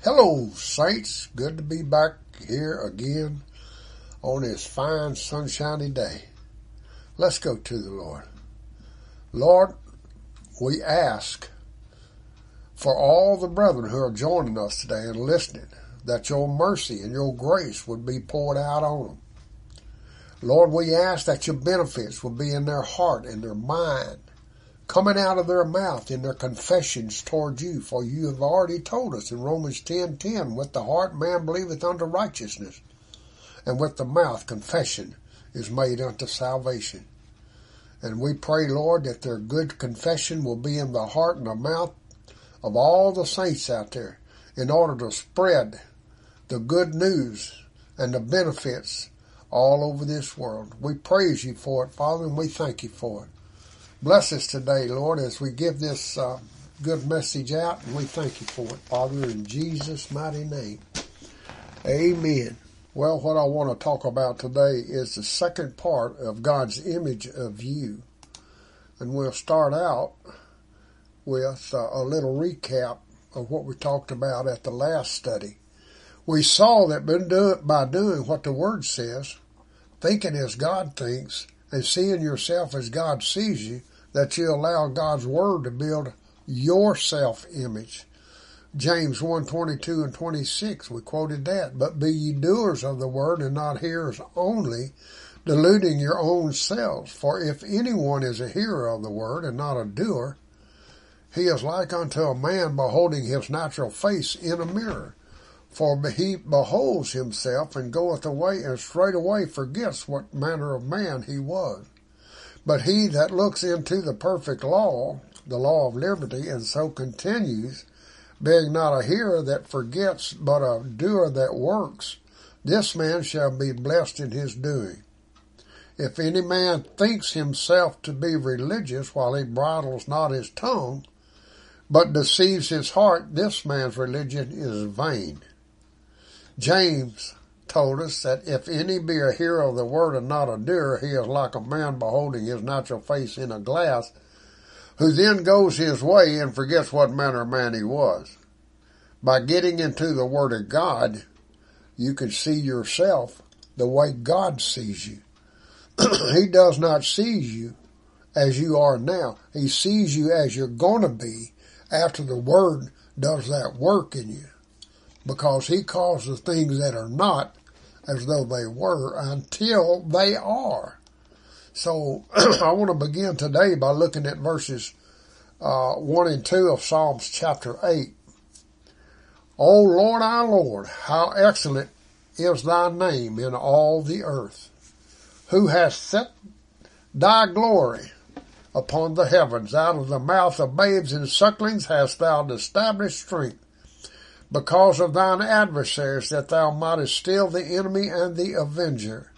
Hello, saints. Good to be back here again on this fine, sunshiny day. Let's go to the Lord. Lord, we ask for all the brethren who are joining us today and listening, that your mercy and your grace would be poured out on them. Lord, we ask that your benefits would be in their heart and their mind, coming out of their mouth in their confessions toward you. For you have already told us in Romans 10:10, with the heart man believeth unto righteousness, and with the mouth confession is made unto salvation. And we pray, Lord, that their good confession will be in the heart and the mouth of all the saints out there in order to spread the good news and the benefits all over this world. We praise you for it, Father, and we thank you for it. Bless us today, Lord, as we give this good message out, and we thank you for it, Father, in Jesus' mighty name. Amen. Well, what I want to talk about today is the second part of God's image of you. And we'll start out with a little recap of what we talked about at the last study. We saw that by doing what the Word says, thinking as God thinks, and seeing yourself as God sees you, that you allow God's Word to build your self-image. James 1:22 and 26, we quoted that. But be ye doers of the Word and not hearers only, deluding your own selves. For if anyone is a hearer of the Word and not a doer, he is like unto a man beholding his natural face in a mirror. For he beholds himself and goeth away, and straightway forgets what manner of man he was. But he that looks into the perfect law, the law of liberty, and so continues, being not a hearer that forgets, but a doer that works, this man shall be blessed in his doing. If any man thinks himself to be religious while he bridles not his tongue, but deceives his heart, this man's religion is vain. James told us that if any be a hearer of the word and not a doer, he is like a man beholding his natural face in a glass, who then goes his way and forgets what manner of man he was. By getting into the Word of God, you can see yourself the way God sees you. He does not see you as you are now. He sees you as you're going to be after the Word does that work in you. Because he calls the things that are not as though they were until they are. So I want to begin today by looking at verses 1 and 2 of Psalms chapter 8. O Lord, our Lord, how excellent is thy name in all the earth, who hast set thy glory upon the heavens. Out of the mouth of babes and sucklings hast thou established strength, because of thine adversaries, that thou mightest still the enemy and the avenger.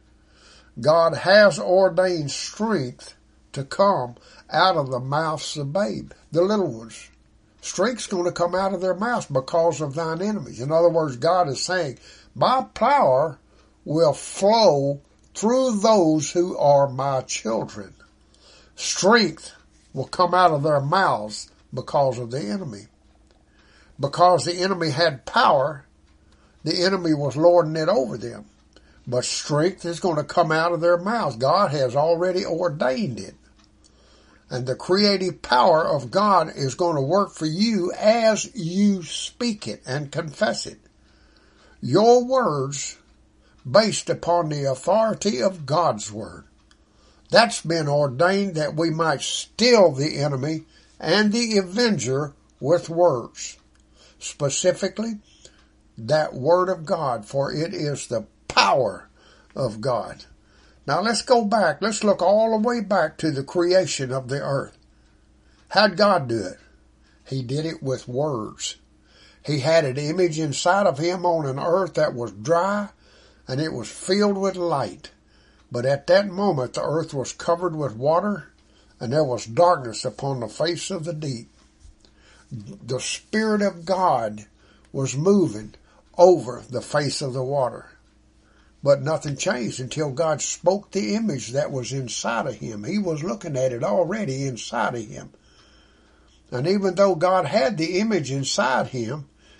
God has ordained strength to come out of the mouths of babes, the little ones. Strength's going to come out of their mouths because of thine enemies. In other words, God is saying, my power will flow through those who are my children. Strength will come out of their mouths because of the enemy. Because the enemy had power, the enemy was lording it over them. But strength is going to come out of their mouths. God has already ordained it. And the creative power of God is going to work for you as you speak it and confess it. Your words based upon the authority of God's Word. That's been ordained that we might still the enemy and the avenger with words. Specifically, that Word of God, for it is the power of God. Now let's go back. Let's look all the way back to the creation of the earth. How'd God do it? He did it with words. He had an image inside of him on an earth that was dry, and it was filled with light. But at that moment, the earth was covered with water, and there was darkness upon the face of the deep. The Spirit of God was moving over the face of the water. But nothing changed until God spoke the image that was inside of him. He was looking at it already inside of him. And even though God had the image inside him,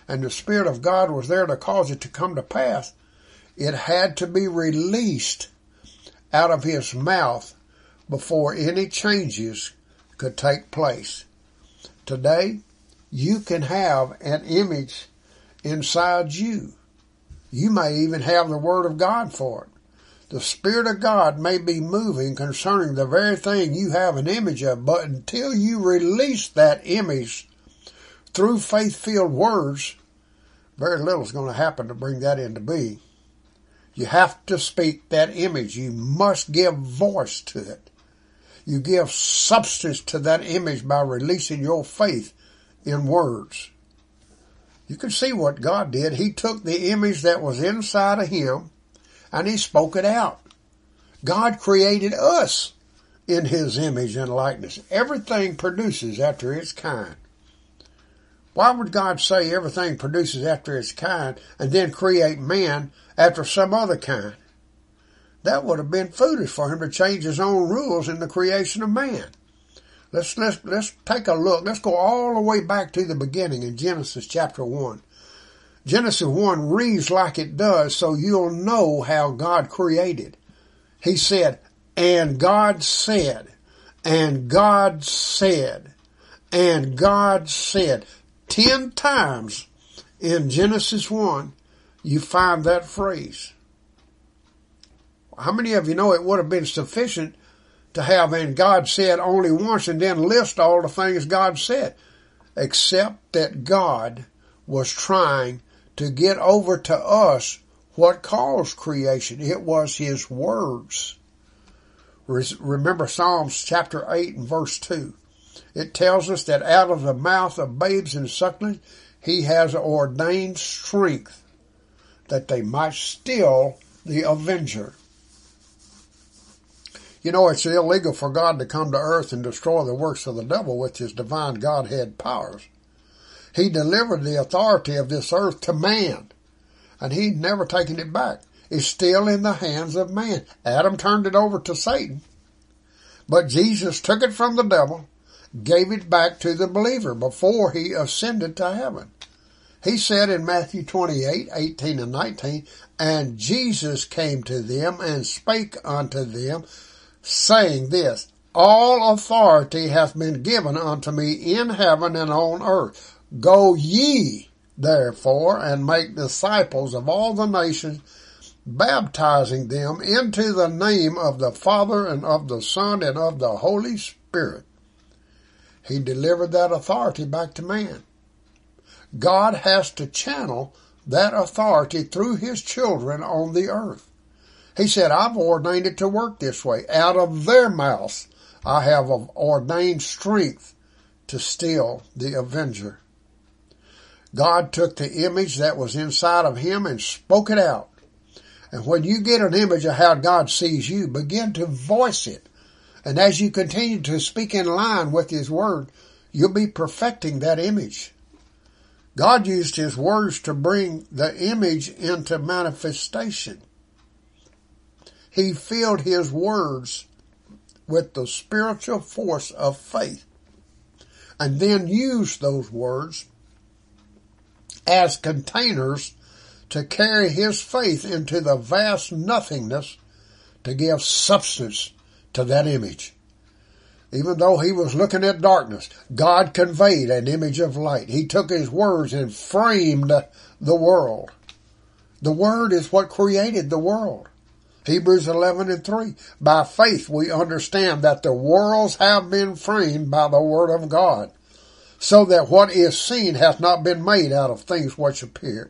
and the Spirit of God was there to cause it to come to pass, it had to be released out of his mouth before any changes could take place. Today, you can have an image inside you. You may even have the Word of God for it. The Spirit of God may be moving concerning the very thing you have an image of, but until you release that image through faith-filled words, very little is going to happen to bring that into being. You have to speak that image. You must give voice to it. You give substance to that image by releasing your faith in words. You can see what God did. He took the image that was inside of him and he spoke it out. God created us in his image and likeness. Everything produces after its kind. Why would God say everything produces after its kind and then create man after some other kind? That would have been foolish for him to change his own rules in the creation of man. Let's take a look. Let's go all the way back to the beginning in Genesis chapter 1. Genesis 1 reads like it does, so you'll know how God created. He said, and God said, and God said, and God said. 10 times in Genesis 1, you find that phrase. How many of you know it would have been sufficient to have and God said only once and then list all the things God said? Except that God was trying to get over to us what caused creation. It was his words. Remember Psalms chapter 8 and verse 2. It tells us that out of the mouth of babes and sucklings, he has ordained strength that they might still the avenger. You know, it's illegal for God to come to earth and destroy the works of the devil with his divine Godhead powers. He delivered the authority of this earth to man, and he'd never taken it back. It's still in the hands of man. Adam turned it over to Satan, but Jesus took it from the devil, gave it back to the believer before he ascended to heaven. He said in Matthew 28:18 and 19, and Jesus came to them and spake unto them, saying this, all authority hath been given unto me in heaven and on earth. Go ye, therefore, and make disciples of all the nations, baptizing them into the name of the Father and of the Son and of the Holy Spirit. He delivered that authority back to man. God has to channel that authority through his children on the earth. He said, I've ordained it to work this way. Out of their mouths I have ordained strength to still the avenger. God took the image that was inside of him and spoke it out. And when you get an image of how God sees you, begin to voice it. And as you continue to speak in line with his word, you'll be perfecting that image. God used his words to bring the image into manifestation. He filled his words with the spiritual force of faith, and then used those words as containers to carry his faith into the vast nothingness to give substance to that image. Even though he was looking at darkness, God conveyed an image of light. He took his words and framed the world. The word is what created the world. Hebrews 11:3. By faith we understand that the worlds have been framed by the word of God, so that what is seen hath not been made out of things which appear.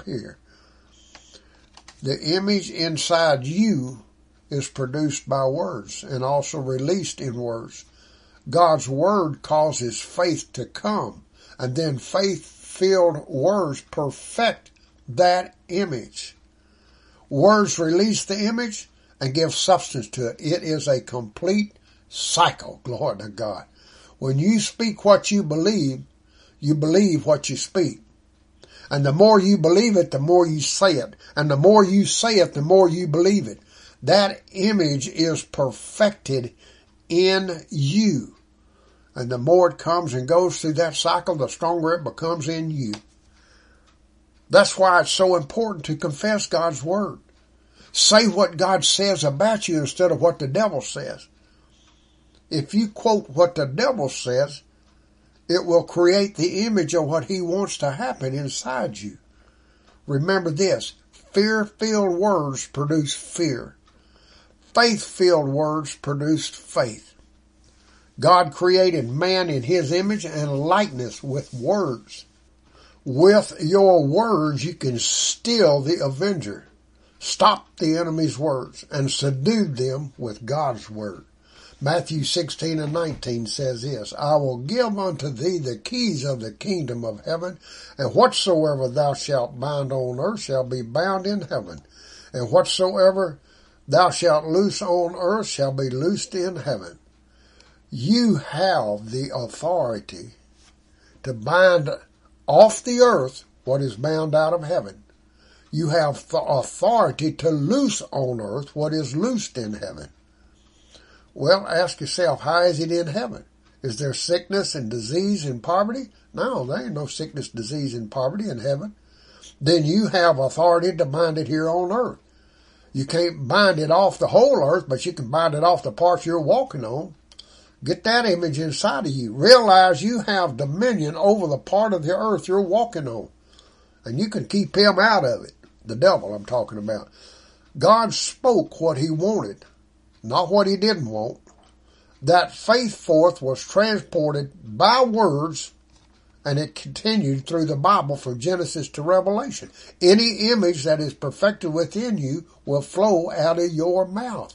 The image inside you is produced by words and also released in words. God's word causes faith to come, and then faith-filled words perfect that image. Words release the image and give substance to it. It is a complete cycle. Glory to God. When you speak what you believe what you speak. And the more you believe it, the more you say it. And the more you say it, the more you believe it. That image is perfected in you. And the more it comes and goes through that cycle, the stronger it becomes in you. That's why it's so important to confess God's word. Say what God says about you instead of what the devil says. If you quote what the devil says, it will create the image of what he wants to happen inside you. Remember this, fear-filled words produce fear. Faith-filled words produce faith. God created man in his image and likeness with words. With your words, you can still the avenger, stop the enemy's words, and subdue them with God's word. Matthew 16:19 says this, I will give unto thee the keys of the kingdom of heaven, and whatsoever thou shalt bind on earth shall be bound in heaven, and whatsoever thou shalt loose on earth shall be loosed in heaven. You have the authority to bind off the earth what is bound out of heaven. You have the authority to loose on earth what is loosed in heaven. Well, ask yourself, how is it in heaven? Is there sickness and disease and poverty? No, there ain't no sickness, disease, and poverty in heaven. Then you have authority to bind it here on earth. You can't bind it off the whole earth, but you can bind it off the parts you're walking on. Get that image inside of you. Realize you have dominion over the part of the earth you're walking on. And you can keep him out of it. The devil I'm talking about. God spoke what he wanted, not what he didn't want. That faith forth was transported by words, and it continued through the Bible from Genesis to Revelation. Any image that is perfected within you will flow out of your mouth.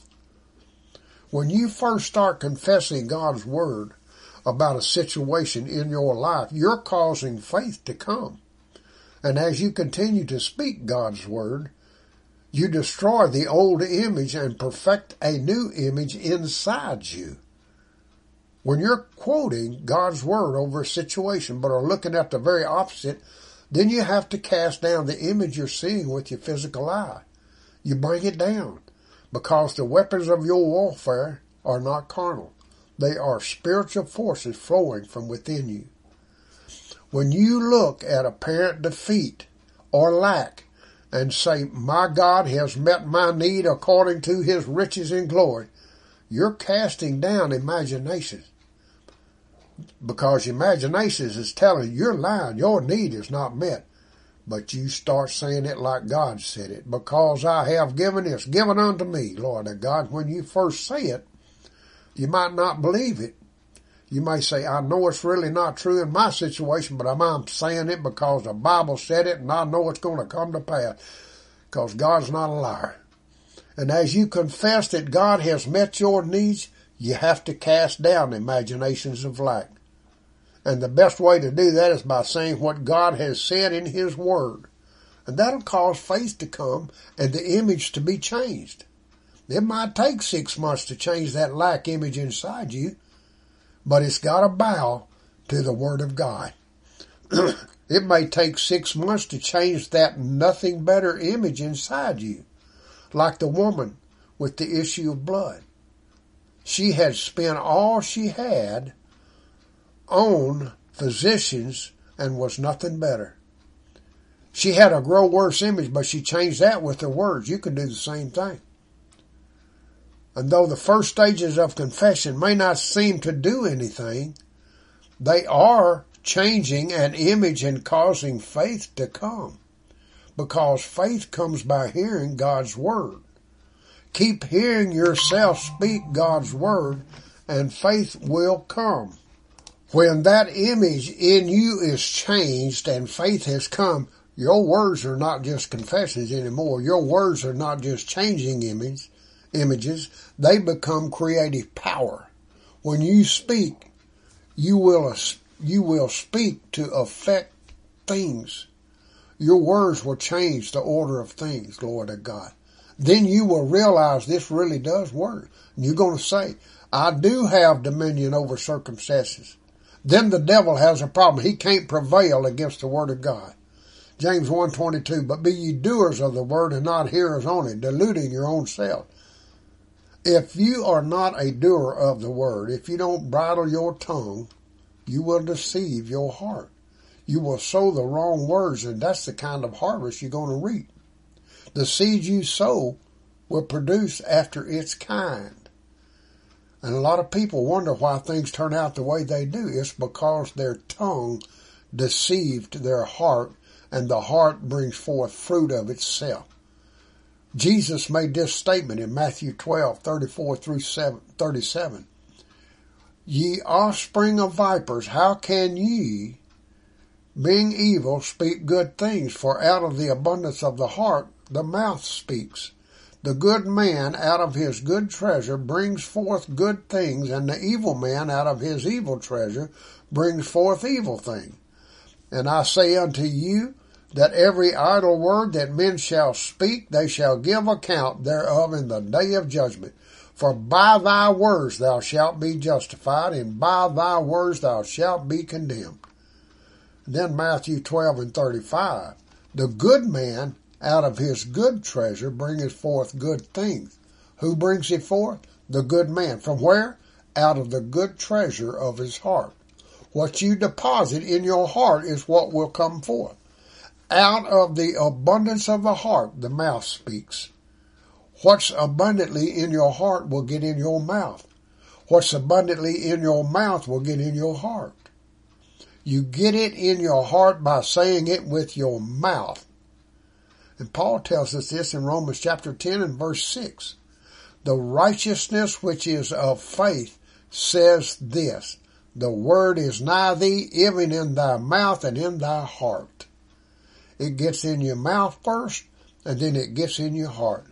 When you first start confessing God's word about a situation in your life, you're causing faith to come. And as you continue to speak God's word, you destroy the old image and perfect a new image inside you. When you're quoting God's word over a situation but are looking at the very opposite, then you have to cast down the image you're seeing with your physical eye. You bring it down. Because the weapons of your warfare are not carnal. They are spiritual forces flowing from within you. When you look at apparent defeat or lack and say, my God has met my need according to his riches and glory, you're casting down imaginations. Because imaginations is telling you you're lying, your need is not met. But you start saying it like God said it. Because I have given, it's given unto me, Lord God. When you first say it, you might not believe it. You may say, I know it's really not true in my situation, but I'm saying it because the Bible said it and I know it's going to come to pass. Because God's not a liar. And as you confess that God has met your needs, you have to cast down imaginations of lack. And the best way to do that is by saying what God has said in his word. And that'll cause faith to come and the image to be changed. It might take 6 months to change that lack image inside you, but it's got to bow to the word of God. It may take 6 months to change that nothing better image inside you. Like the woman with the issue of blood. She had spent all she had on physicians and was nothing better. She had a grow worse image, but she changed that with her words. You can do the same thing. And though the first stages of confession may not seem to do anything, they are changing an image and causing faith to come. Because faith comes by hearing God's word. Keep hearing yourself speak God's word, and faith will come. When that image in you is changed and faith has come, your words are not just confessions anymore. Your words are not just changing images. They become creative power. When you speak, you will speak to affect things. Your words will change the order of things, glory to God. Then you will realize this really does work. And you're going to say, I do have dominion over circumstances. Then the devil has a problem. He can't prevail against the word of God. James 1:22, but be ye doers of the word and not hearers only, deluding your own self. If you are not a doer of the word, if you don't bridle your tongue, you will deceive your heart. You will sow the wrong words, and that's the kind of harvest you're going to reap. The seed you sow will produce after its kind. And a lot of people wonder why things turn out the way they do. It's because their tongue deceived their heart, and the heart brings forth fruit of itself. Jesus made this statement in Matthew 12:34 through 37. Ye offspring of vipers, how can ye, being evil, speak good things? For out of the abundance of the heart the mouth speaks. The good man out of his good treasure brings forth good things, and the evil man out of his evil treasure brings forth evil things. And I say unto you, that every idle word that men shall speak, they shall give account thereof in the day of judgment. For by thy words thou shalt be justified, and by thy words thou shalt be condemned. And then Matthew 12:35. The good man out of his good treasure bringeth forth good things. Who brings it forth? The good man. From where? Out of the good treasure of his heart. What you deposit in your heart is what will come forth. Out of the abundance of the heart, the mouth speaks. What's abundantly in your heart will get in your mouth. What's abundantly in your mouth will get in your heart. You get it in your heart by saying it with your mouth. And Paul tells us this in Romans chapter 10 and verse 6. The righteousness which is of faith says this, the word is nigh thee, even in thy mouth and in thy heart. It gets in your mouth first, and then it gets in your heart.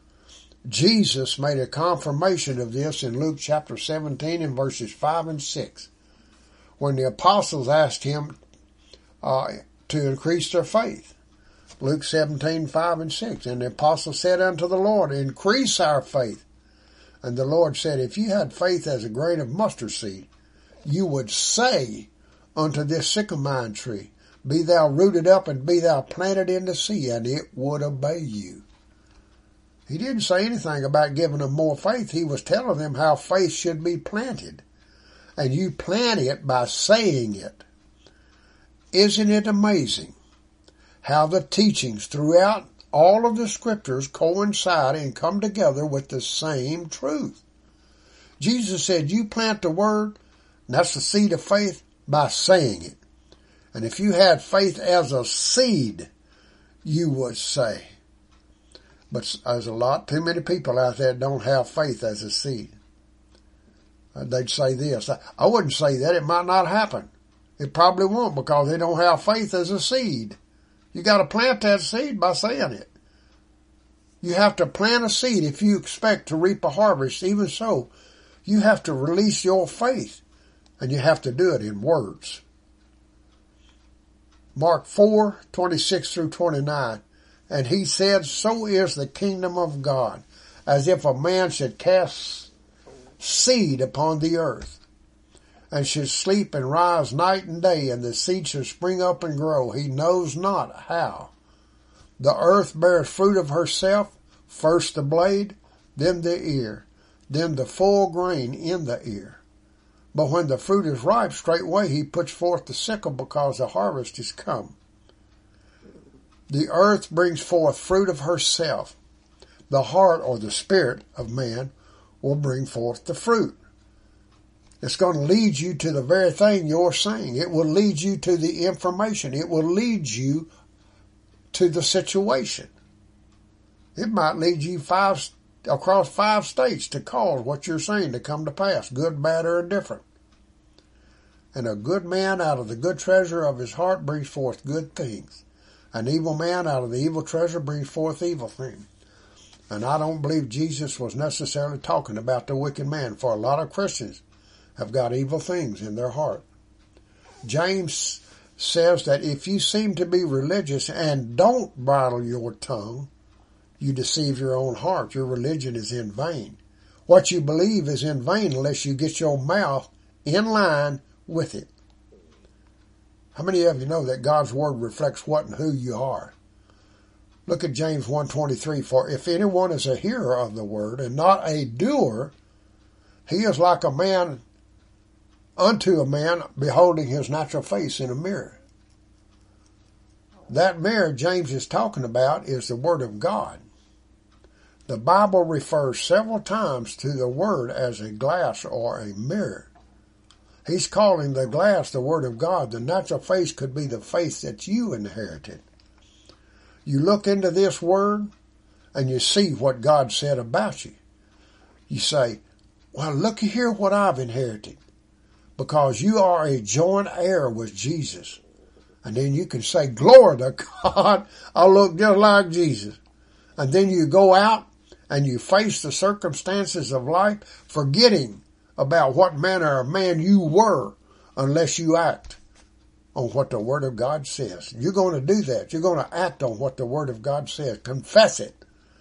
Jesus made a confirmation of this in Luke chapter 17 and verses 5 and 6, when the apostles asked him to increase their faith. Luke 17:5 and 6, and the apostles said unto the Lord, increase our faith. And the Lord said, if you had faith as a grain of mustard seed, you would say unto this sycamore tree, be thou rooted up and be thou planted in the sea, and it would obey you. He didn't say anything about giving them more faith. He was telling them how faith should be planted. And you plant it by saying it. Isn't it amazing how the teachings throughout all of the scriptures coincide and come together with the same truth? Jesus said, you plant the word, and that's the seed of faith, by saying it. And if you had faith as a seed, you would say. But there's a lot too many people out there that don't have faith as a seed. They'd say this. I wouldn't say that. It might not happen. It probably won't, because they don't have faith as a seed. You got to plant that seed by saying it. You have to plant a seed if you expect to reap a harvest. Even so, you have to release your faith, and you have to do it in words. Mark 4:26 through 29. And he said, so is the kingdom of God, as if a man should cast seed upon the earth, and should sleep and rise night and day, and the seed should spring up and grow. He knows not how. The earth bears fruit of herself, first the blade, then the ear, then the full grain in the ear. But when the fruit is ripe, straightway he puts forth the sickle, because the harvest is come. The earth brings forth fruit of herself. The heart, or the spirit of man, will bring forth the fruit. It's going to lead you to the very thing you're saying. It will lead you to the information. It will lead you to the situation. It might lead you across 5 states to cause what you're saying to come to pass, good, bad, or indifferent. And a good man out of the good treasure of his heart brings forth good things. An evil man out of the evil treasure brings forth evil things. And I don't believe Jesus was necessarily talking about the wicked man, for a lot of Christians have got evil things in their heart. James says that if you seem to be religious and don't bridle your tongue, you deceive your own heart. Your religion is in vain. What you believe is in vain unless you get your mouth in line with it. How many of you know that God's word reflects what and who you are? Look at James 1:23. For if anyone is a hearer of the word and not a doer, he is like a man unto a man beholding his natural face in a mirror. That mirror James is talking about is the Word of God. The Bible refers several times to the Word as a glass or a mirror. He's calling the glass the Word of God. The natural face could be the face that you inherited. You look into this Word and you see what God said about you. You say, well, look here what I've inherited. Because you are a joint heir with Jesus. And then you can say, glory to God, I look just like Jesus. And then you go out and you face the circumstances of life, forgetting about what manner of man you were unless you act on what the Word of God says. You're going to do that. You're going to act on what the Word of God says. Confess it.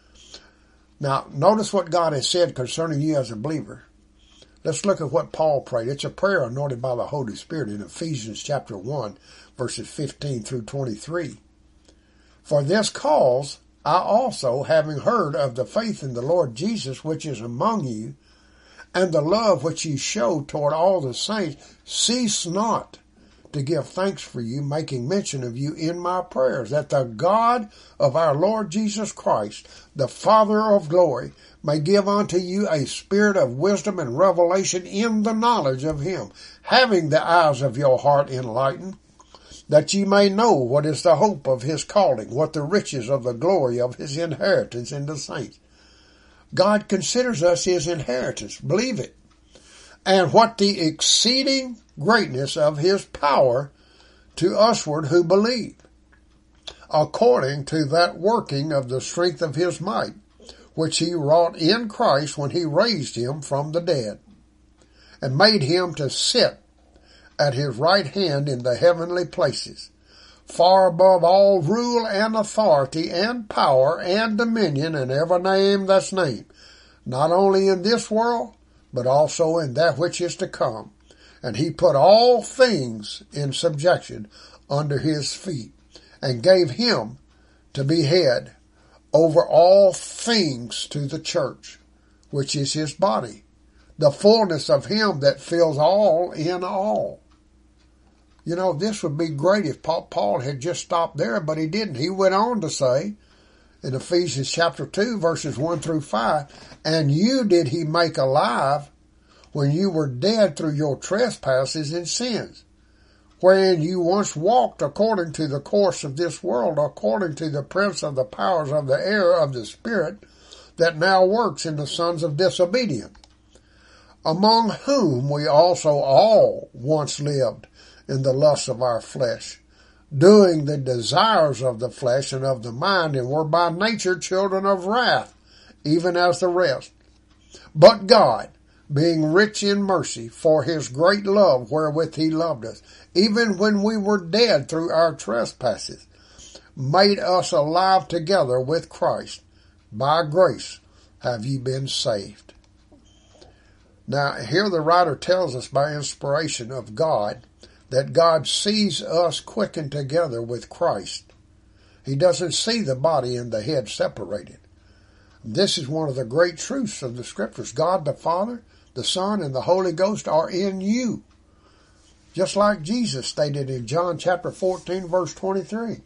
Now, notice what God has said concerning you as a believer. Let's look at what Paul prayed. It's a prayer anointed by the Holy Spirit in Ephesians chapter 1, verses 15 through 23. For this cause I also, having heard of the faith in the Lord Jesus which is among you, and the love which ye show toward all the saints, cease not to give thanks for you, making mention of you in my prayers, that the God of our Lord Jesus Christ, the Father of glory, may give unto you a spirit of wisdom and revelation in the knowledge of him, having the eyes of your heart enlightened, that ye may know what is the hope of his calling, what the riches of the glory of his inheritance in the saints. God considers us his inheritance. Believe it. And what the exceeding greatness of his power to usward who believe, according to that working of the strength of his might, which he wrought in Christ when he raised him from the dead, and made him to sit at his right hand in the heavenly places, far above all rule and authority and power and dominion and every name that's named, not only in this world, but also in that which is to come. And he put all things in subjection under his feet, and gave him to be head over all things to the church, which is his body, the fullness of him that fills all in all. You know, this would be great if Paul had just stopped there, but he didn't. He went on to say in Ephesians chapter 2, verses 1 through 5, and you did he make alive when you were dead through your trespasses and sins, wherein you once walked according to the course of this world, according to the prince of the powers of the air of the spirit that now works in the sons of disobedience, among whom we also all once lived in the lusts of our flesh, doing the desires of the flesh and of the mind, and were by nature children of wrath, even as the rest. But God, being rich in mercy, for his great love wherewith he loved us, even when we were dead through our trespasses, made us alive together with Christ. By grace have ye been saved. Now, here the writer tells us by inspiration of God that God sees us quickened together with Christ. He doesn't see the body and the head separated. This is one of the great truths of the Scriptures. God the Father, the Son, and the Holy Ghost are in you. Just like Jesus stated in John chapter 14, verse 23.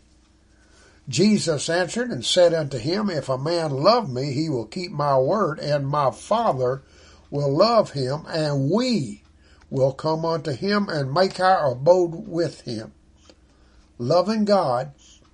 Jesus answered and said unto him, if a man love me, he will keep my word, and my Father will love him, and we will come unto him and make our abode with him. Loving God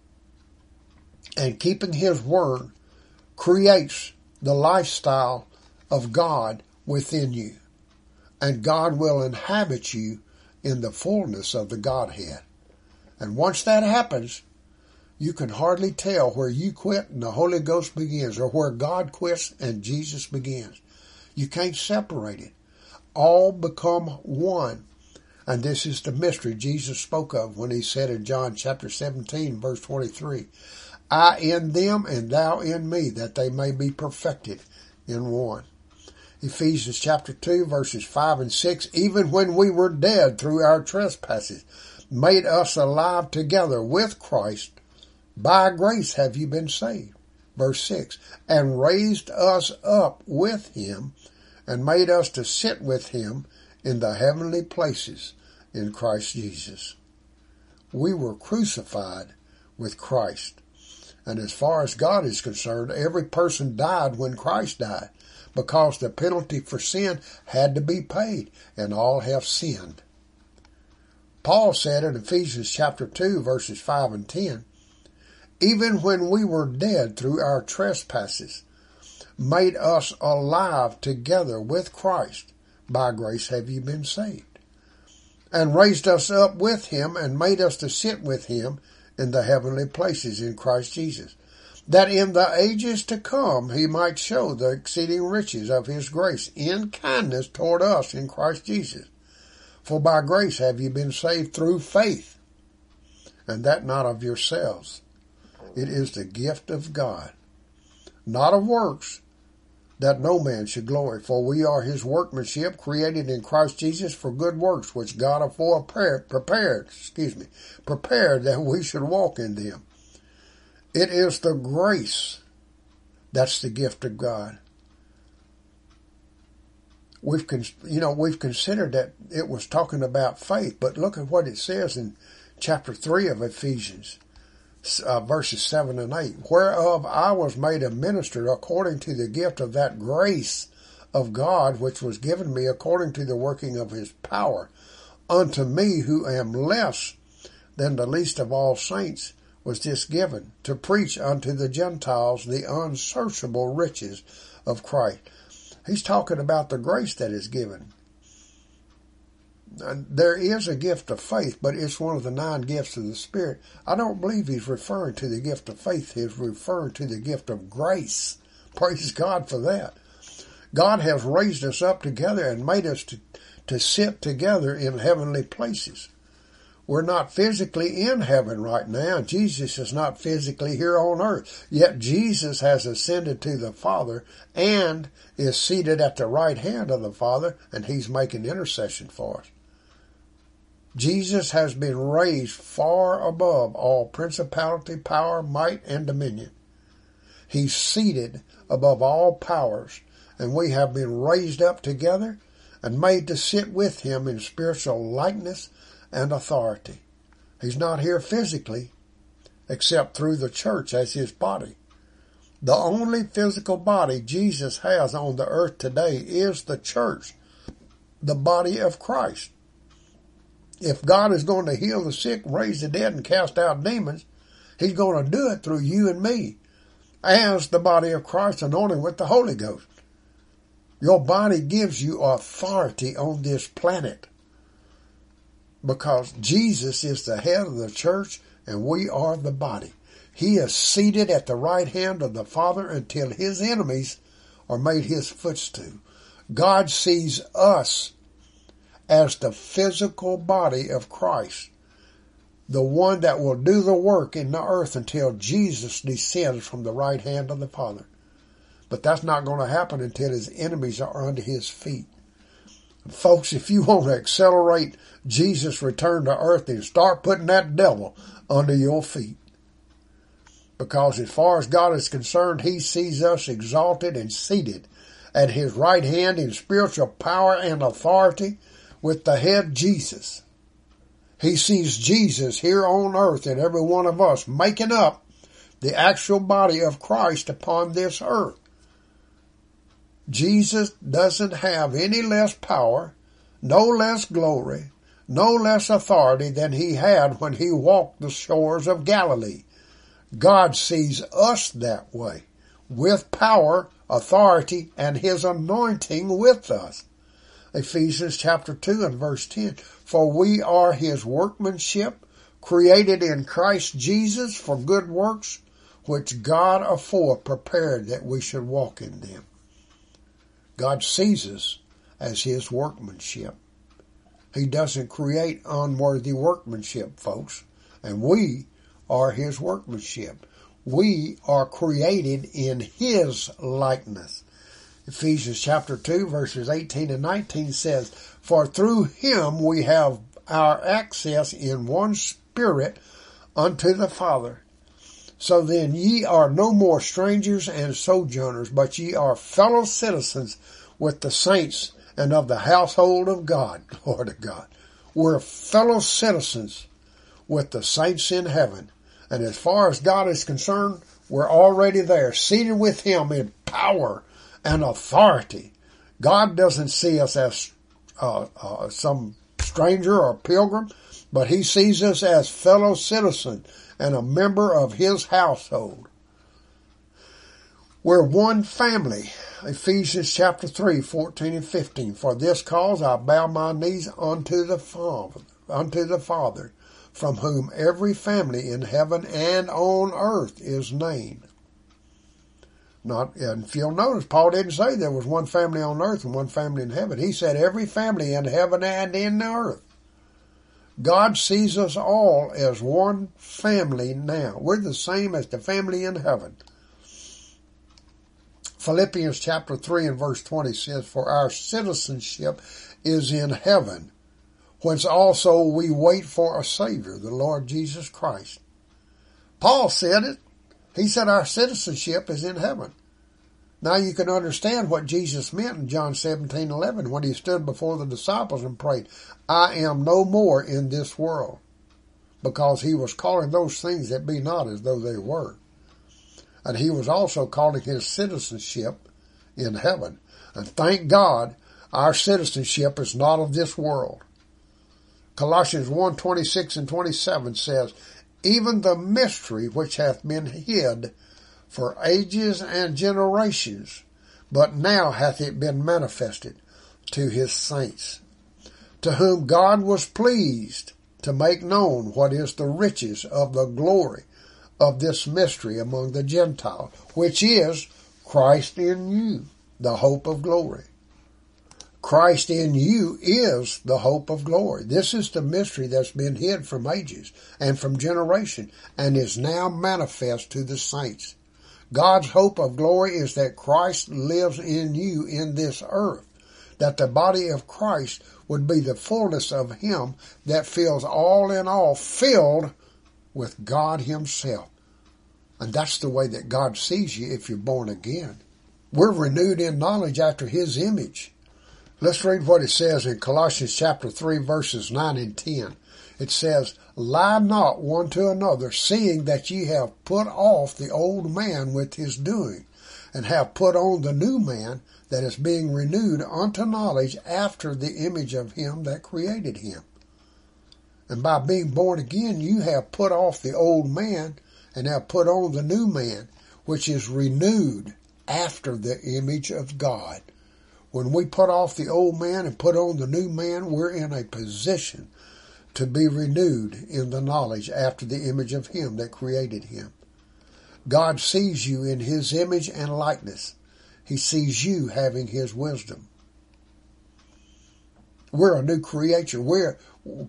and keeping his word creates the lifestyle of God within you. And God will inhabit you in the fullness of the Godhead. And once that happens, you can hardly tell where you quit and the Holy Ghost begins, or where God quits and Jesus begins. You can't separate it. All become one. And this is the mystery Jesus spoke of when he said in John chapter 17, verse 23, I in them and thou in me, that they may be perfected in one. Ephesians chapter 2, verses 5 and 6, even when we were dead through our trespasses, made us alive together with Christ. By grace have you been saved. Verse 6, and raised us up with him, and made us to sit with him in the heavenly places in Christ Jesus. We were crucified with Christ. And as far as God is concerned, every person died when Christ died, because the penalty for sin had to be paid, and all have sinned. Paul said in Ephesians chapter 2, verses 5 and 10, even when we were dead through our trespasses, made us alive together with Christ. By grace have you been saved. And raised us up with him, and made us to sit with him in the heavenly places in Christ Jesus, that in the ages to come he might show the exceeding riches of his grace in kindness toward us in Christ Jesus. For by grace have you been saved through faith, and that not of yourselves. It is the gift of God, not of works, that no man should glory. For we are his workmanship, created in Christ Jesus for good works, which God afore prepared that we should walk in them. It is the grace that's the gift of God. We've considered that it was talking about faith, but look at what it says in chapter 3 of Ephesians, verses 7 and 8, whereof I was made a minister according to the gift of that grace of God, which was given me according to the working of his power. Unto me, who am less than the least of all saints, was this given, to preach unto the Gentiles the unsearchable riches of Christ. He's talking about the grace that is given. There is a gift of faith, but it's one of the 9 gifts of the Spirit. I don't believe he's referring to the gift of faith. He's referring to the gift of grace. Praise God for that. God has raised us up together and made us to sit together in heavenly places. We're not physically in heaven right now. Jesus is not physically here on earth. Yet Jesus has ascended to the Father and is seated at the right hand of the Father, and he's making intercession for us. Jesus has been raised far above all principality, power, might, and dominion. He's seated above all powers, and we have been raised up together and made to sit with him in spiritual likeness and authority. He's not here physically, except through the church as his body. The only physical body Jesus has on the earth today is the church, the body of Christ. If God is going to heal the sick, raise the dead, and cast out demons, he's going to do it through you and me as the body of Christ, anointed with the Holy Ghost. Your body gives you authority on this planet because Jesus is the head of the church and we are the body. He is seated at the right hand of the Father until his enemies are made his footstool. God sees us as the physical body of Christ, the one that will do the work in the earth until Jesus descends from the right hand of the Father. But that's not going to happen until his enemies are under his feet. Folks, if you want to accelerate Jesus' return to earth, then start putting that devil under your feet. Because as far as God is concerned, he sees us exalted and seated at his right hand in spiritual power and authority with the head Jesus. He sees Jesus here on earth and every one of us making up the actual body of Christ upon this earth. Jesus doesn't have any less power, no less glory, no less authority than he had when he walked the shores of Galilee. God sees us that way, with power, authority, and his anointing with us. Ephesians chapter 2 and verse 10, for we are his workmanship, created in Christ Jesus for good works, which God afore prepared that we should walk in them. God sees us as his workmanship. He doesn't create unworthy workmanship, folks, and we are his workmanship. We are created in his likeness. Ephesians chapter 2 verses 18 and 19 says, for through him we have our access in one spirit unto the Father. So then ye are no more strangers and sojourners, but ye are fellow citizens with the saints and of the household of God. Glory to God. We're fellow citizens with the saints in heaven And as far as God is concerned, we're already there, seated with Him in power and authority. God doesn't see us as some stranger or pilgrim, but He sees us as fellow citizen and a member of His household. We're one family. Ephesians chapter 3, 14 and 15. For this cause I bow my knees unto the Father, from whom every family in heaven and on earth is named. And if you'll notice, Paul didn't say there was one family on earth and one family in heaven. He said every family in heaven and in the earth. God sees us all as one family now. We're the same as the family in heaven. Philippians chapter 3 and verse 20 says, for our citizenship is in heaven, whence also we wait for a Savior, the Lord Jesus Christ. Paul said it. He said our citizenship is in heaven. Now you can understand what Jesus meant in John 17:11 when He stood before the disciples and prayed, I am no more in this world, because He was calling those things that be not as though they were. And He was also calling His citizenship in heaven. And thank God our citizenship is not of this world. Colossians 1:26 and 27 says, even the mystery which hath been hid for ages and generations, but now hath it been manifested to His saints, to whom God was pleased to make known what is the riches of the glory of this mystery among the Gentiles, which is Christ in you, the hope of glory. Christ in you is the hope of glory. This is the mystery that's been hid from ages and from generation and is now manifest to the saints. God's hope of glory is that Christ lives in you in this earth, that the body of Christ would be the fullness of Him that fills all in all, filled with God Himself. And that's the way that God sees you if you're born again. We're renewed in knowledge after His image. Let's read what it says in Colossians chapter 3, verses 9 and 10. It says, lie not one to another, seeing that ye have put off the old man with his doing, and have put on the new man that is being renewed unto knowledge after the image of Him that created him. And by being born again, you have put off the old man and have put on the new man, which is renewed after the image of God. When we put off the old man and put on the new man, we're in a position to be renewed in the knowledge after the image of Him that created him. God sees you in His image and likeness. He sees you having His wisdom. We're a new creature. We're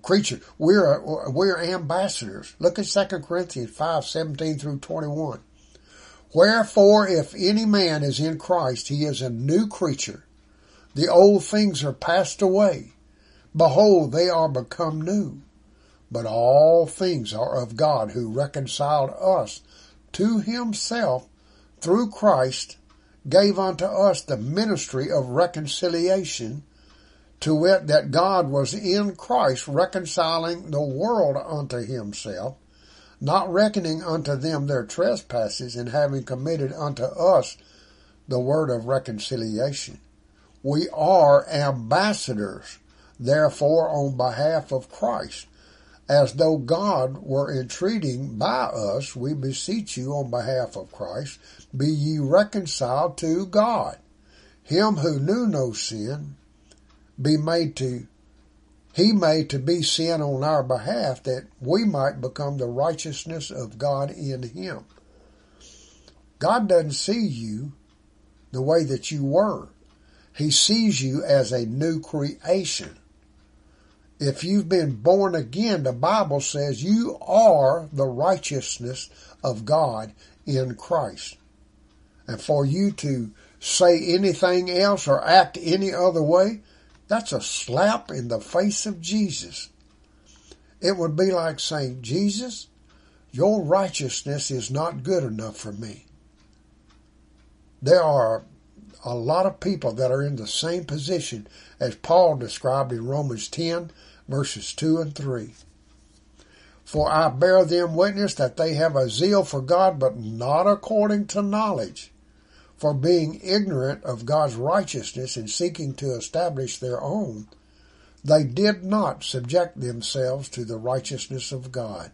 ambassadors. Look at 2 Corinthians 5:17 through 21. Wherefore, if any man is in Christ, he is a new creature. The old things are passed away. Behold, they are become new. But all things are of God, who reconciled us to Himself through Christ, gave unto us the ministry of reconciliation, to wit, that God was in Christ reconciling the world unto Himself, not reckoning unto them their trespasses, and having committed unto us the word of reconciliation. We are ambassadors, therefore, on behalf of Christ. As though God were entreating by us, we beseech you on behalf of Christ, be ye reconciled to God. Him who knew no sin, He made to be sin on our behalf, that we might become the righteousness of God in Him. God doesn't see you the way that you were. He sees you as a new creation. If you've been born again, the Bible says you are the righteousness of God in Christ. And for you to say anything else or act any other way, that's a slap in the face of Jesus. It would be like saying, Jesus, your righteousness is not good enough for me. There are a lot of people that are in the same position as Paul described in Romans 10, verses 2 and 3. For I bear them witness that they have a zeal for God, but not according to knowledge. For being ignorant of God's righteousness and seeking to establish their own, they did not subject themselves to the righteousness of God.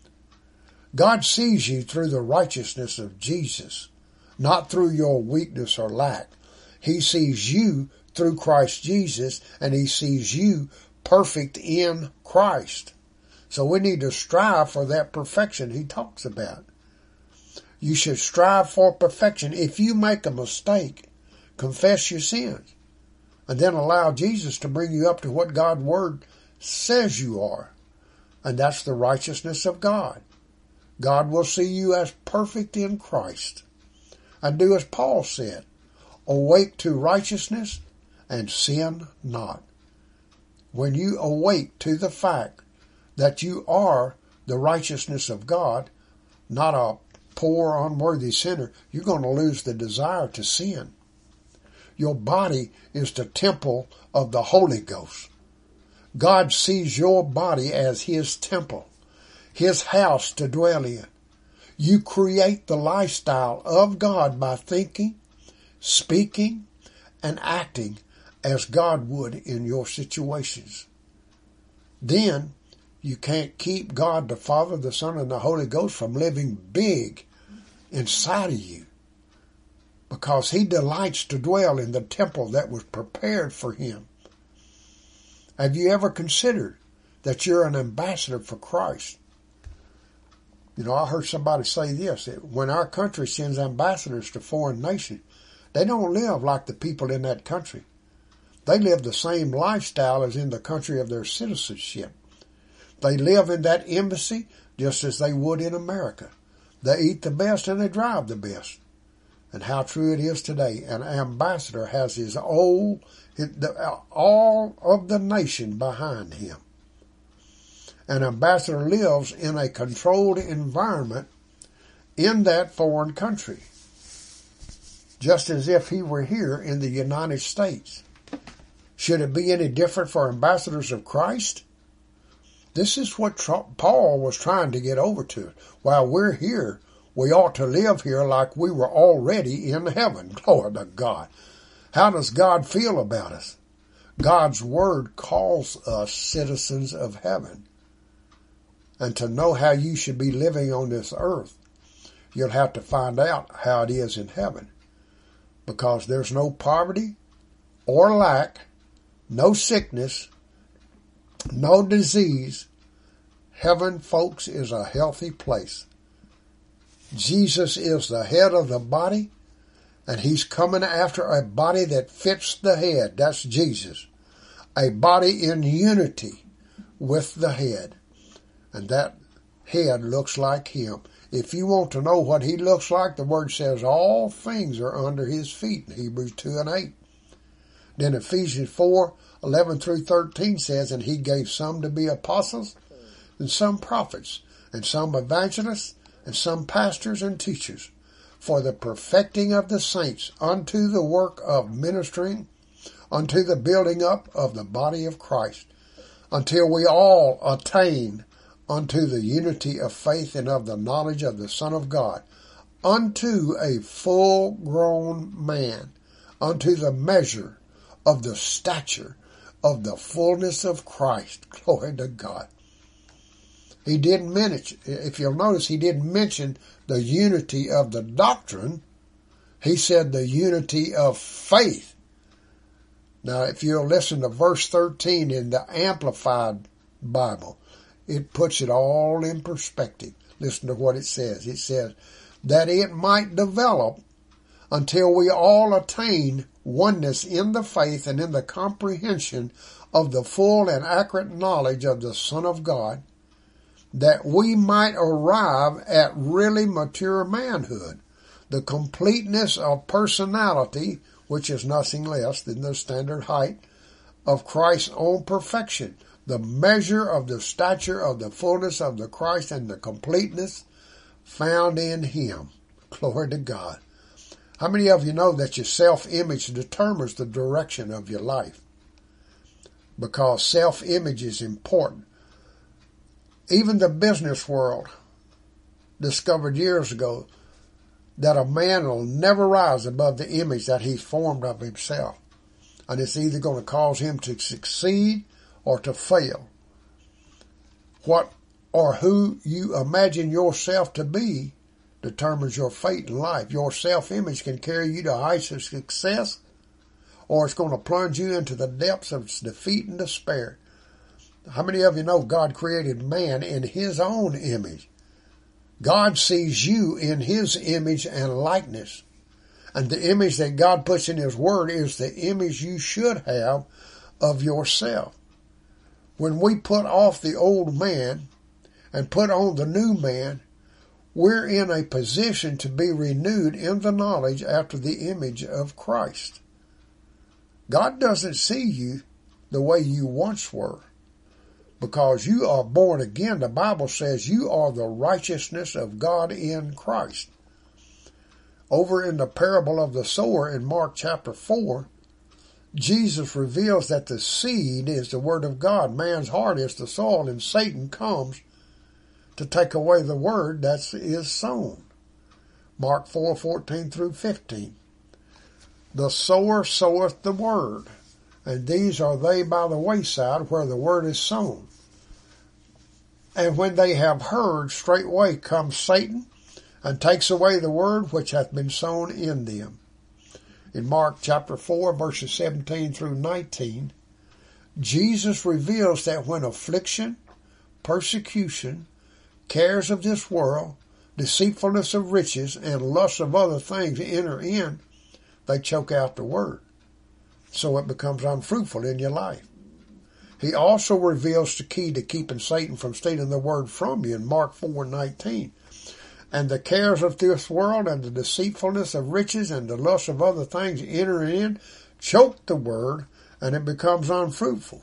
God sees you through the righteousness of Jesus, not through your weakness or lack. He sees you through Christ Jesus, and He sees you perfect in Christ. So we need to strive for that perfection He talks about. You should strive for perfection. If you make a mistake, confess your sins, and then allow Jesus to bring you up to what God's Word says you are. And that's the righteousness of God. God will see you as perfect in Christ. And do as Paul said, awake to righteousness and sin not. When you awake to the fact that you are the righteousness of God, not a poor, unworthy sinner, you're going to lose the desire to sin. Your body is the temple of the Holy Ghost. God sees your body as His temple, His house to dwell in. You create the lifestyle of God by thinking, speaking, and acting as God would in your situations. Then you can't keep God the Father, the Son, and the Holy Ghost from living big inside of you, because He delights to dwell in the temple that was prepared for Him. Have you ever considered that you're an ambassador for Christ? You know, I heard somebody say this, that when our country sends ambassadors to foreign nations, they don't live like the people in that country. They live the same lifestyle as in the country of their citizenship. They live in that embassy just as they would in America. They eat the best and they drive the best. And how true it is today. An ambassador has all of the nation behind him. An ambassador lives in a controlled environment in that foreign country, just as if he were here in the United States. Should it be any different for ambassadors of Christ? This is what Paul was trying to get over to. While we're here, we ought to live here like we were already in heaven. Glory to God. How does God feel about us? God's Word calls us citizens of heaven. And to know how you should be living on this earth, you'll have to find out how it is in heaven. Because there's no poverty or lack, no sickness, no disease. Heaven, folks, is a healthy place. Jesus is the head of the body, and He's coming after a body that fits the head. That's Jesus. A body in unity with the head. And that head looks like Him. If you want to know what He looks like, the Word says all things are under His feet in Hebrews 2:8. Then Ephesians 4:11 through 13 says, and He gave some to be apostles, and some prophets, and some evangelists, and some pastors and teachers, for the perfecting of the saints, unto the work of ministering, unto the building up of the body of Christ, until we all attain unto the unity of faith and of the knowledge of the Son of God, unto a full-grown man, unto the measure of the stature of the fullness of Christ. Glory to God. He didn't mention, if you'll notice, He didn't mention the unity of the doctrine. He said the unity of faith. Now, if you'll listen to verse 13 in the Amplified Bible, it puts it all in perspective. Listen to what it says. It says, that it might develop until we all attain oneness in the faith and in the comprehension of the full and accurate knowledge of the Son of God, that we might arrive at really mature manhood, the completeness of personality, which is nothing less than the standard height of Christ's own perfection, the measure of the stature of the fullness of the Christ and the completeness found in Him. Glory to God. How many of you know that your self-image determines the direction of your life? Because self-image is important. Even the business world discovered years ago that a man will never rise above the image that he's formed of himself. And it's either going to cause him to succeed or to fail. What or who you imagine yourself to be determines your fate in life. Your self-image can carry you to heights of success, or it's going to plunge you into the depths of defeat and despair. How many of you know God created man in his own image? God sees you in his image and likeness. And the image that God puts in his word is the image you should have of yourself. When we put off the old man and put on the new man, we're in a position to be renewed in the knowledge after the image of Christ. God doesn't see you the way you once were, because you are born again. The Bible says you are the righteousness of God in Christ. Over in the parable of the sower in Mark chapter 4, Jesus reveals that the seed is the word of God. Man's heart is the soil, and Satan comes to take away the word that is sown. Mark 4:14 through 15. The sower soweth the word, and these are they by the wayside where the word is sown. And when they have heard, straightway comes Satan, and takes away the word which hath been sown in them. In Mark chapter 4, verses 17 through 19, Jesus reveals that when affliction, persecution, cares of this world, deceitfulness of riches, and lust of other things enter in, they choke out the word. So it becomes unfruitful in your life. He also reveals the key to keeping Satan from stealing the word from you in Mark 4:19. And the cares of this world and the deceitfulness of riches and the lust of other things enter in, choke the word, and it becomes unfruitful.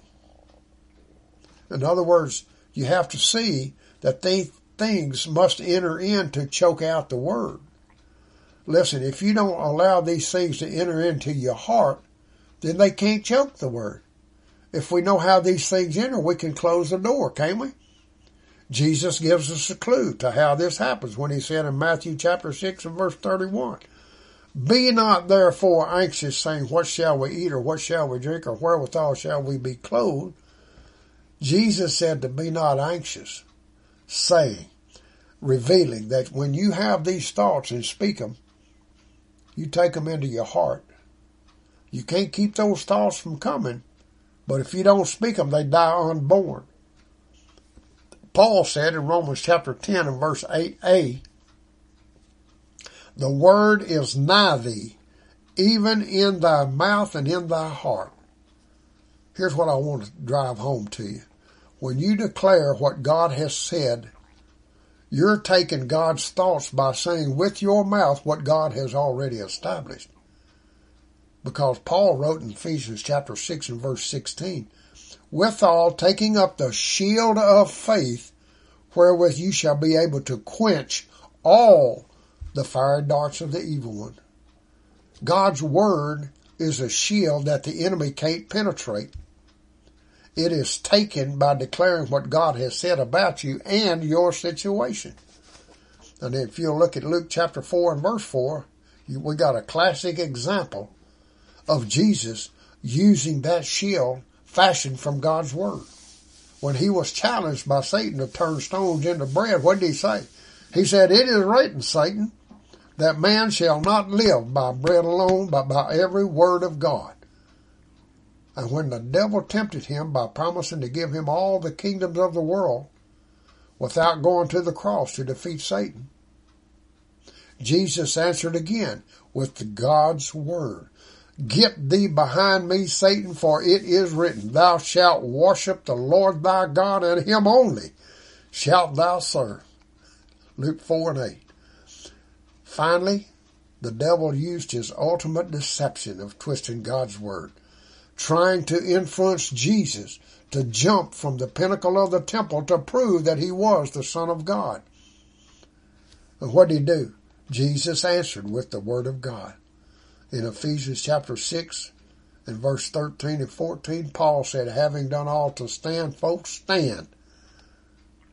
In other words, you have to see that these things must enter in to choke out the word. Listen, if you don't allow these things to enter into your heart, then they can't choke the word. If we know how these things enter, we can close the door, can't we? Jesus gives us a clue to how this happens when he said in Matthew chapter 6 and verse 31, Be not therefore anxious, saying, What shall we eat, or what shall we drink, or wherewithal shall we be clothed? Jesus said to be not anxious, saying, revealing that when you have these thoughts and speak them, you take them into your heart. You can't keep those thoughts from coming, but if you don't speak them, they die unborn. Paul said in Romans chapter 10 and verse 8a, The word is nigh thee, even in thy mouth and in thy heart. Here's what I want to drive home to you. When you declare what God has said, you're taking God's thoughts by saying with your mouth what God has already established. Because Paul wrote in Ephesians chapter 6 and verse 16, Withal, taking up the shield of faith, wherewith you shall be able to quench all the fiery darts of the evil one. God's word is a shield that the enemy can't penetrate. It is taken by declaring what God has said about you and your situation. And if you'll look at Luke chapter 4 and verse 4, we got a classic example of Jesus using that shield fashioned from God's word. When he was challenged by Satan to turn stones into bread, what did he say? He said, It is written, Satan, that man shall not live by bread alone, but by every word of God. And when the devil tempted him by promising to give him all the kingdoms of the world without going to the cross to defeat Satan, Jesus answered again with God's word. Get thee behind me, Satan, for it is written, Thou shalt worship the Lord thy God, and him only shalt thou serve. Luke 4 and 8. Finally, the devil used his ultimate deception of twisting God's word, trying to influence Jesus to jump from the pinnacle of the temple to prove that he was the Son of God. And what did he do? Jesus answered with the word of God. In Ephesians chapter 6 and verse 13 and 14, Paul said, Having done all to stand, folks, stand.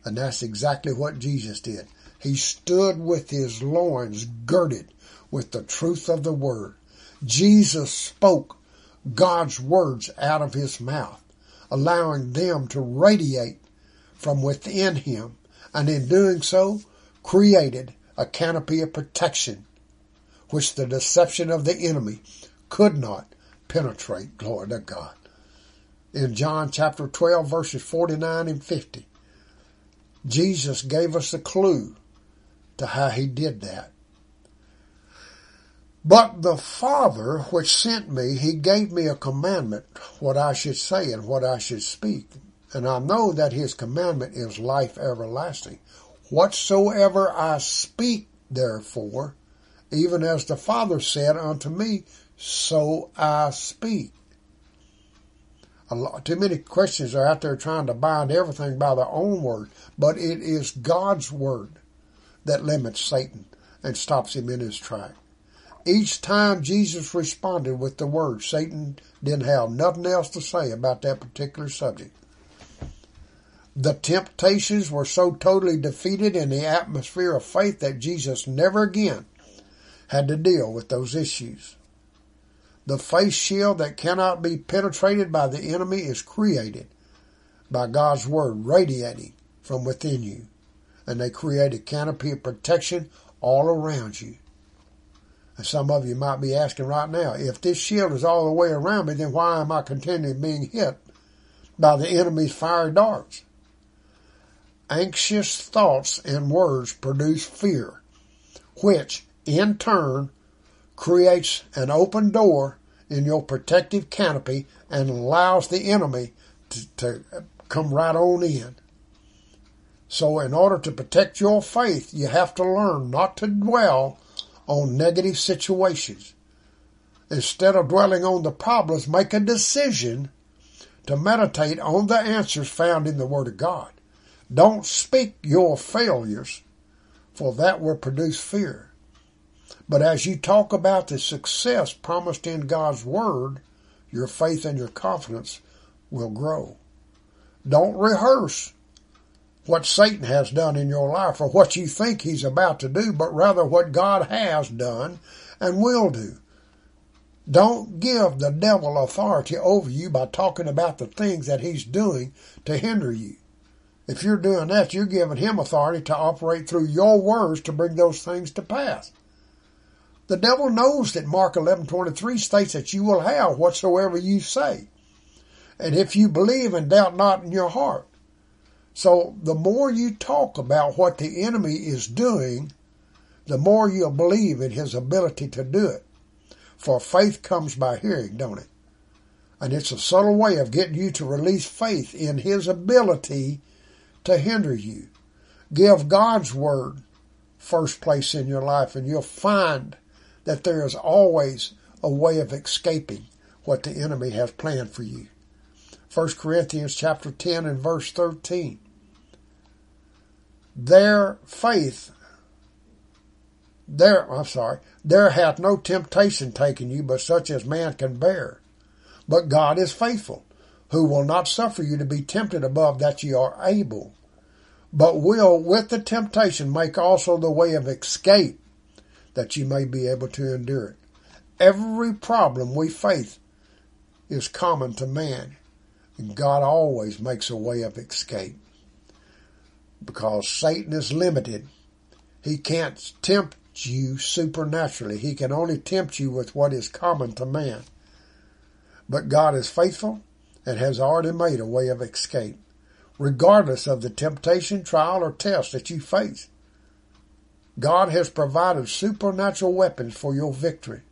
And that's exactly what Jesus did. He stood with his loins girded with the truth of the word. Jesus spoke God's words out of his mouth, allowing them to radiate from within him, and in doing so, created a canopy of protection, which the deception of the enemy could not penetrate. Glory to God. In John chapter 12, verses 49 and 50, Jesus gave us a clue to how he did that. But the Father which sent me, he gave me a commandment, what I should say and what I should speak. And I know that his commandment is life everlasting. Whatsoever I speak, therefore, even as the Father said unto me, so I speak. Too many Christians are out there trying to bind everything by their own word, but it is God's word that limits Satan and stops him in his track. Each time Jesus responded with the word, Satan didn't have nothing else to say about that particular subject. The temptations were so totally defeated in the atmosphere of faith that Jesus never again had to deal with those issues. The face shield that cannot be penetrated by the enemy is created by God's word radiating from within you. And they create a canopy of protection all around you. And some of you might be asking right now, if this shield is all the way around me, then why am I continually being hit by the enemy's fiery darts? Anxious thoughts and words produce fear, which in turn creates an open door in your protective canopy and allows the enemy to come right on in. So in order to protect your faith, you have to learn not to dwell on negative situations. Instead of dwelling on the problems, make a decision to meditate on the answers found in the Word of God. Don't speak your failures, for that will produce fear. But as you talk about the success promised in God's Word, your faith and your confidence will grow. Don't rehearse what Satan has done in your life or what you think he's about to do, but rather what God has done and will do. Don't give the devil authority over you by talking about the things that he's doing to hinder you. If you're doing that, you're giving him authority to operate through your words to bring those things to pass. The devil knows that Mark 11:23 states that you will have whatsoever you say. And if you believe and doubt not in your heart. So the more you talk about what the enemy is doing, the more you'll believe in his ability to do it. For faith comes by hearing, don't it? And it's a subtle way of getting you to release faith in his ability to hinder you. Give God's word first place in your life, and you'll find that there is always a way of escaping what the enemy has planned for you. 1 Corinthians chapter 10 and verse 13. There hath no temptation taken you, but such as man can bear. But God is faithful, who will not suffer you to be tempted above that ye are able, but will with the temptation make also the way of escape, that ye may be able to endure it. Every problem we face is common to man, and God always makes a way of escape. Because Satan is limited. He can't tempt you supernaturally. He can only tempt you with what is common to man. But God is faithful and has already made a way of escape, regardless of the temptation, trial, or test that you face. God has provided supernatural weapons for your victory.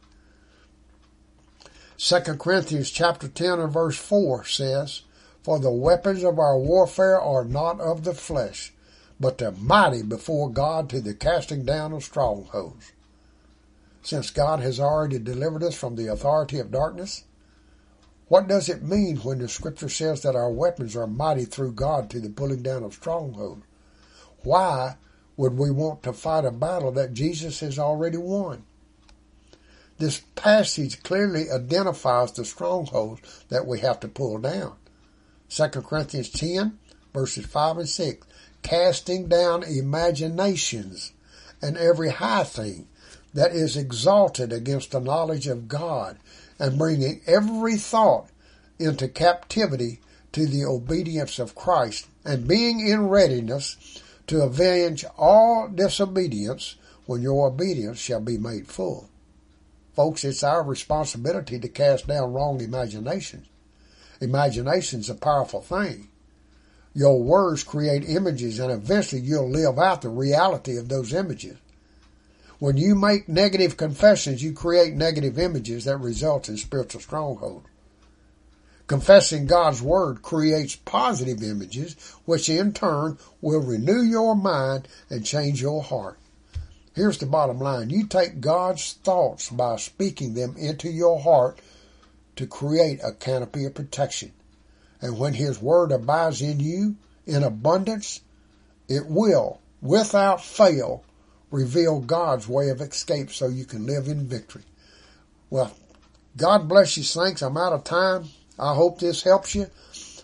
2 Corinthians chapter 10 and verse 4 says, For the weapons of our warfare are not of the flesh, but they're mighty before God to the casting down of strongholds. Since God has already delivered us from the authority of darkness, what does it mean when the scripture says that our weapons are mighty through God to the pulling down of strongholds? Why would we want to fight a battle that Jesus has already won? This passage clearly identifies the strongholds that we have to pull down. 2 Corinthians 10, verses 5 and 6. casting down imaginations and every high thing that is exalted against the knowledge of God, and bringing every thought into captivity to the obedience of Christ, and being in readiness to avenge all disobedience when your obedience shall be made full. Folks, it's our responsibility to cast down wrong imaginations. Imagination's a powerful thing. Your words create images, and eventually you'll live out the reality of those images. When you make negative confessions, you create negative images that result in spiritual strongholds. Confessing God's Word creates positive images, which in turn will renew your mind and change your heart. Here's the bottom line. You take God's thoughts by speaking them into your heart to create a canopy of protection. And when His Word abides in you in abundance, it will, without fail, reveal God's way of escape so you can live in victory. Well, God bless you, saints. I'm out of time. I hope this helps you.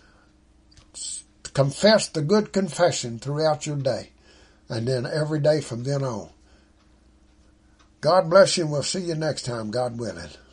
Confess the good confession throughout your day, and then every day from then on. God bless you, and we'll see you next time, God willing.